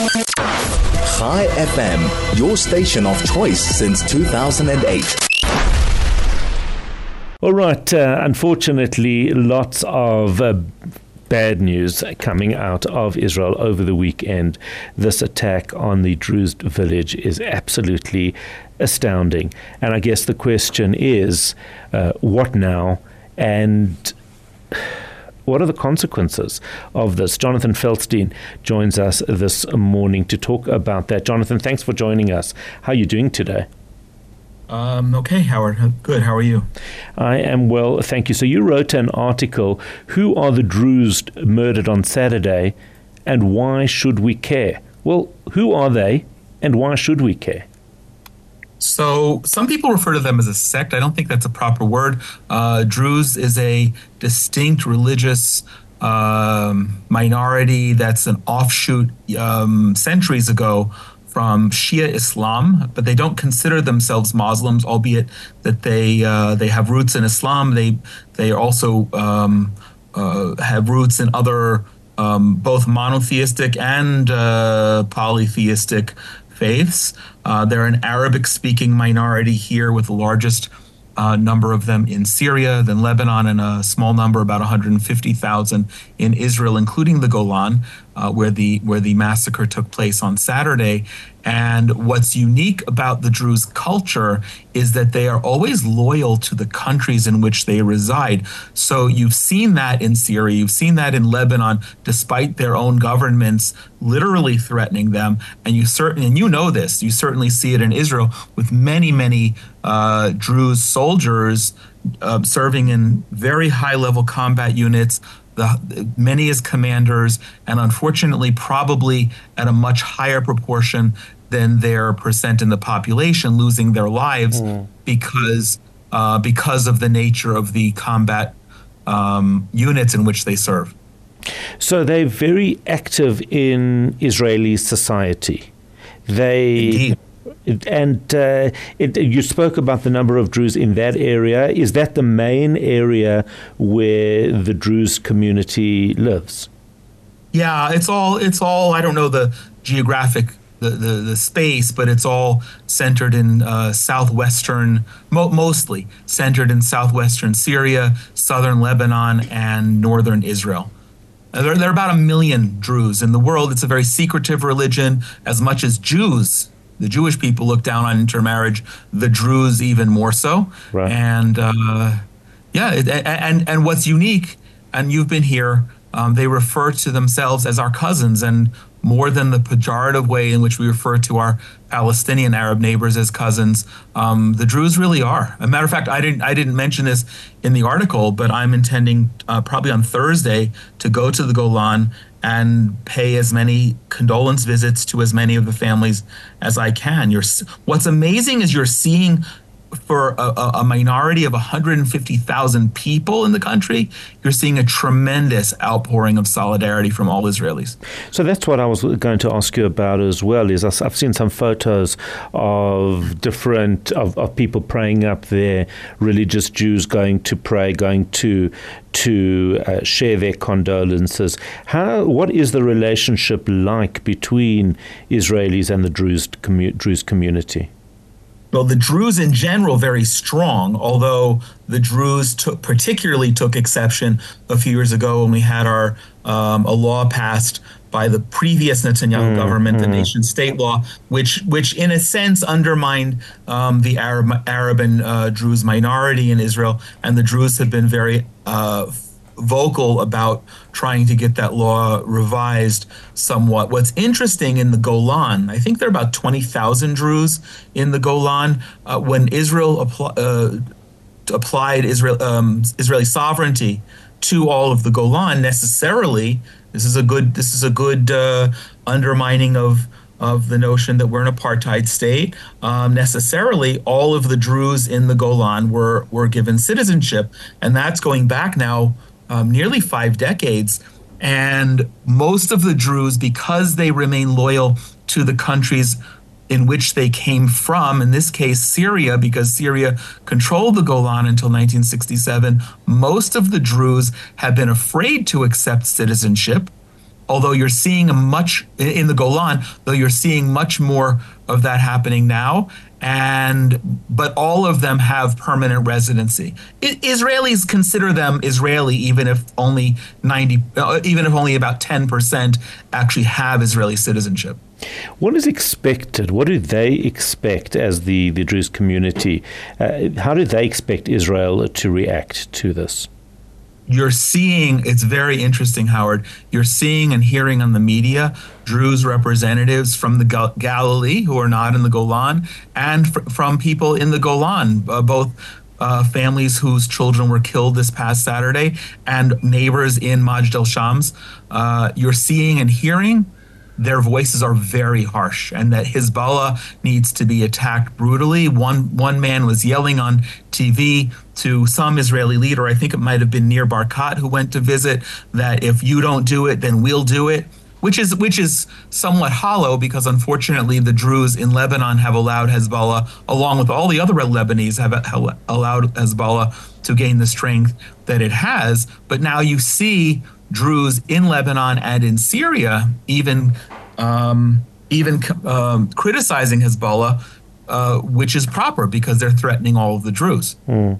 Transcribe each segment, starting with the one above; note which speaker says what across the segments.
Speaker 1: Chai FM, your station of choice since 2008.
Speaker 2: All right, unfortunately, lots of bad news coming out of Israel over the weekend. This attack on the Druze village is absolutely astounding. And I guess the question is, what now? And what are the consequences of this? Jonathan Feldstein joins us this morning to talk about that. Jonathan, thanks for joining us. How are you doing today?
Speaker 3: Okay, Howard. Good. How are you?
Speaker 2: I am well, thank you. So you wrote an article, Who Are the Druze Murdered on Saturday, and Why Should We Care? Well, who are they, and why should we care?
Speaker 3: So some people refer to them as a sect. I don't think that's a proper word. Druze is a distinct religious minority that's an offshoot centuries ago from Shia Islam, but they don't consider themselves Muslims, albeit that they have roots in Islam. They also have roots in other both monotheistic and polytheistic faiths. They're an Arabic-speaking minority here, with the largest number of them in Syria, then Lebanon, and a small number, about 150,000, in Israel, including the Golan, where the massacre took place on Saturday. And what's unique about the Druze culture is that they are always loyal to the countries in which they reside. So you've seen that in Syria, you've seen that in Lebanon, despite their own governments literally threatening them. And you know this, you certainly see it in Israel, with many Druze soldiers serving in very high-level combat units, many as commanders, and unfortunately probably at a much higher proportion than their percent in the population losing their lives because of the nature of the combat units in which they serve.
Speaker 2: So they're very active in Israeli society.
Speaker 3: Indeed.
Speaker 2: And you spoke about the number of Druze in that area. Is that the main area where the Druze community lives?
Speaker 3: Yeah, it's all. I don't know the geographic the space, but it's all centered in southwestern, mostly centered in southwestern Syria, southern Lebanon, and northern Israel. There are about 1 million Druze in the world. It's a very secretive religion, as much as Jews. The Jewish people look down on intermarriage, the Druze even more so.
Speaker 2: Right.
Speaker 3: And and what's unique, and you've been here, they refer to themselves as our cousins, and more than the pejorative way in which we refer to our Palestinian Arab neighbors as cousins, the Druze really are. As a matter of fact, I didn't mention this in the article, but I'm intending probably on Thursday to go to the Golan and pay as many condolence visits to as many of the families as I can. What's amazing is you're seeing, for a minority of 150,000 people in the country, you're seeing a tremendous outpouring of solidarity from all Israelis.
Speaker 2: So that's what I was going to ask you about as well. Is I've seen some photos of different of people praying up there, religious Jews going to pray, going to share their condolences. What is the relationship like between Israelis and the Druze community?
Speaker 3: Well, the Druze in general very strong, although the Druze particularly took exception a few years ago when we had a law passed by the previous Netanyahu government, the nation-state law, which in a sense undermined the Arab and Druze minority in Israel, and the Druze have been very vocal about trying to get that law revised somewhat. What's interesting in the Golan, I think there are about 20,000 Druze in the Golan. When Israel applied Israeli sovereignty to all of the Golan, necessarily, this is a good undermining of the notion that we're an apartheid state. Necessarily, all of the Druze in the Golan were given citizenship, and that's going back now nearly 5 decades. And most of the Druze, because they remain loyal to the countries in which they came from, in this case Syria, because Syria controlled the Golan until 1967, most of the Druze have been afraid to accept citizenship, although you're seeing in the Golan, though you're seeing much more of that happening now. But all of them have permanent residency. Israelis consider them Israeli, even if only about 10% actually have Israeli citizenship.
Speaker 2: What is expected? What do they expect as the Druze community? How do they expect Israel to react to this?
Speaker 3: You're seeing, it's very interesting, Howard, you're seeing and hearing on the media Druze representatives from the Galilee who are not in the Golan, and from people in the Golan, both families whose children were killed this past Saturday and neighbors in Majd al-Shams. You're seeing and hearing their voices are very harsh, and that Hezbollah needs to be attacked brutally. One man was yelling on TV to some Israeli leader, I think it might have been Nir Barkat, who went to visit, that if you don't do it, then we'll do it, which is somewhat hollow, because unfortunately the Druze in Lebanon have allowed Hezbollah, along with all the other Lebanese, have allowed Hezbollah to gain the strength that it has. But now you see Druze in Lebanon and in Syria even criticizing Hezbollah, which is proper, because they're threatening all of the Druze.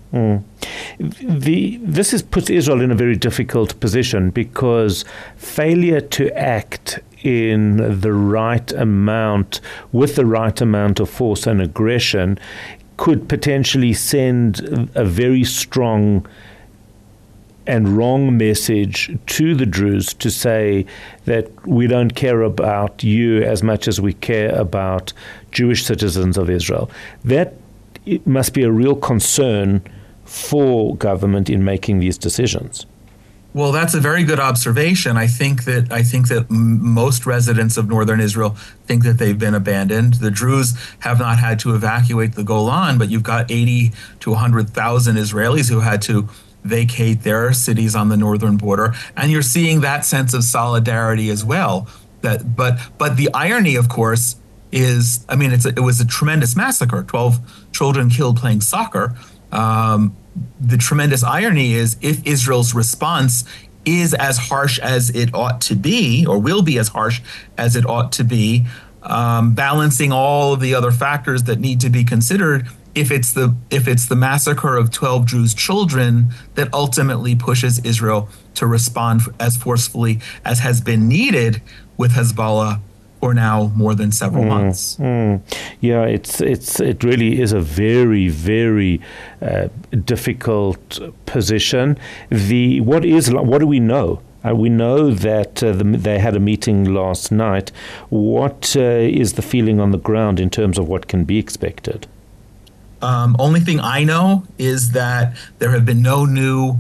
Speaker 2: This puts Israel in a very difficult position, because failure to act in the right amount, with the right amount of force and aggression, could potentially send a very strong and wrong message to the Druze to say that we don't care about you as much as we care about Jewish citizens of Israel. That it must be a real concern for government in making these decisions.
Speaker 3: Well, that's a very good observation. I think that most residents of northern Israel think that they've been abandoned. The Druze have not had to evacuate the Golan, but you've got 80 to 100,000 Israelis who had to vacate their cities on the northern border, and you're seeing that sense of solidarity as well. But the irony, of course, is, I mean, it was a tremendous massacre. 12 children killed playing soccer. The tremendous irony is, if Israel's response is as harsh as it ought to be, or will be as harsh as it ought to be, balancing all of the other factors that need to be considered, if it's the massacre of 12 Druze children that ultimately pushes Israel to respond as forcefully as has been needed with Hezbollah for now more than several months.
Speaker 2: Yeah, it really is a very, very difficult position. What do we know? We know that they had a meeting last night. What is the feeling on the ground in terms of what can be expected?
Speaker 3: Only thing I know is that there have been no new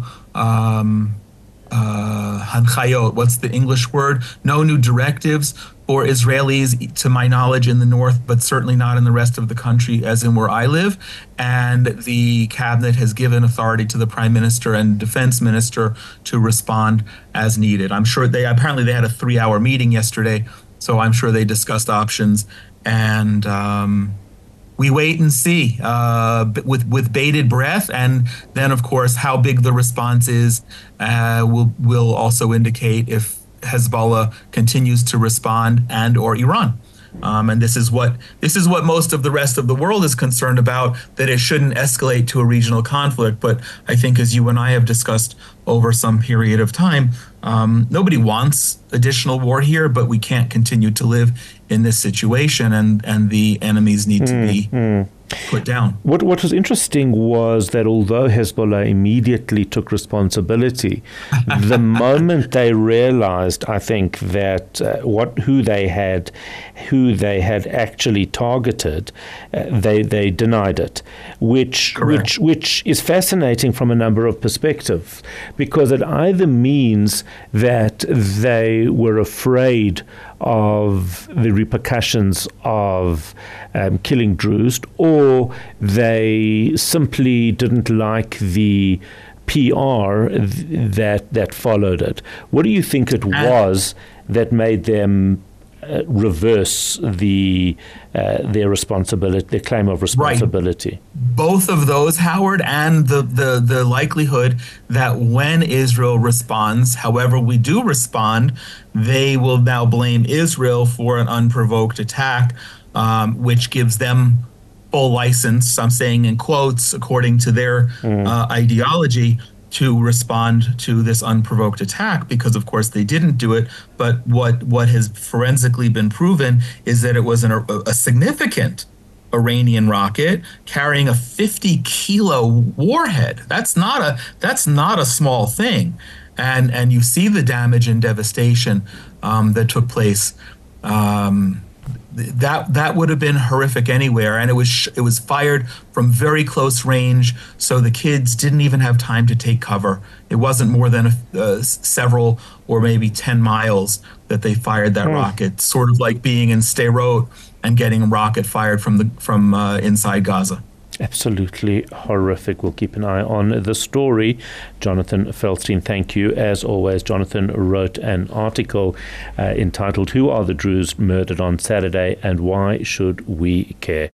Speaker 3: hankayot. What's the English word? No new directives for Israelis, to my knowledge, in the north, but certainly not in the rest of the country, as in where I live. And the cabinet has given authority to the prime minister and defense minister to respond as needed. I'm sure they had a 3-hour meeting yesterday, so I'm sure they discussed options. And we wait and see with bated breath, and then, of course, how big the response is will also indicate if Hezbollah continues to respond, and or Iran. And this is what most of the rest of the world is concerned about, that it shouldn't escalate to a regional conflict. But I think, as you and I have discussed over some period of time, nobody wants additional war here, but we can't continue to live in this situation, and the enemies need to be put down.
Speaker 2: What was interesting was that although Hezbollah immediately took responsibility, the moment they realized, I think, that who they had actually targeted, they denied it, which is fascinating from a number of perspectives, because it either means that they were afraid of the repercussions of killing Druze, or they simply didn't like the PR that followed it. What do you think it was that made them reverse their responsibility, their claim of responsibility.
Speaker 3: Right. Both of those, Howard, and the likelihood that when Israel responds, however we do respond, they will now blame Israel for an unprovoked attack, which gives them full license, I'm saying in quotes, according to their ideology, to respond to this unprovoked attack, because of course they didn't do it. But what has forensically been proven is that it was a significant Iranian rocket carrying a 50-kilo warhead. That's not a small thing, and you see the damage and devastation that took place. That would have been horrific anywhere, and it was fired from very close range, so the kids didn't even have time to take cover. It wasn't more than several or maybe 10 miles that they fired that rocket, sort of like being in Sderot and getting a rocket fired from inside Gaza.
Speaker 2: Absolutely horrific. We'll keep an eye on the story. Jonathan Feldstein, thank you. As always, Jonathan wrote an article entitled "Who Are the Druze Murdered on Saturday and Why Should We Care?"